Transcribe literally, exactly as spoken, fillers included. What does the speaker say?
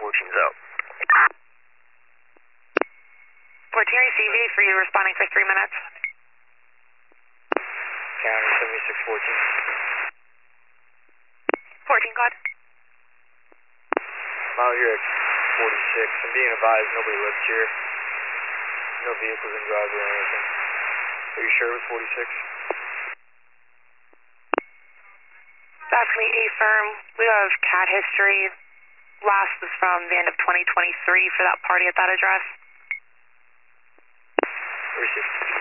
fourteen's out. fourteen received for you, responding for three minutes. County seventy-six fourteen. fourteen, go ahead. I'm out here at forty-six. I'm being advised nobody lives here. No vehicles in driveway or anything. Are you sure it was forty-six? That's me, A-Firm. We have cat history. Last was from the end of twenty twenty-three for that party at that address. Received.